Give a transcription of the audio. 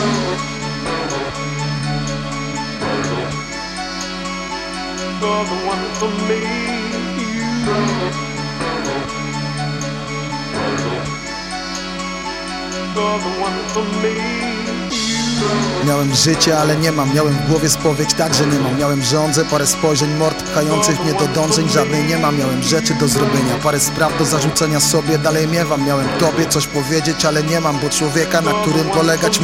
You're the one for me. You're the one for me. Miałem życie, ale nie mam. Miałem w głowie spowiedź, także nie mam. Miałem żądzę, parę spojrzeń, mord pchających mnie do dążeń. Żadnej nie mam, miałem rzeczy do zrobienia, parę spraw do zarzucenia sobie, dalej miewam. Miałem tobie coś powiedzieć, ale nie mam, bo człowieka, na którym polegać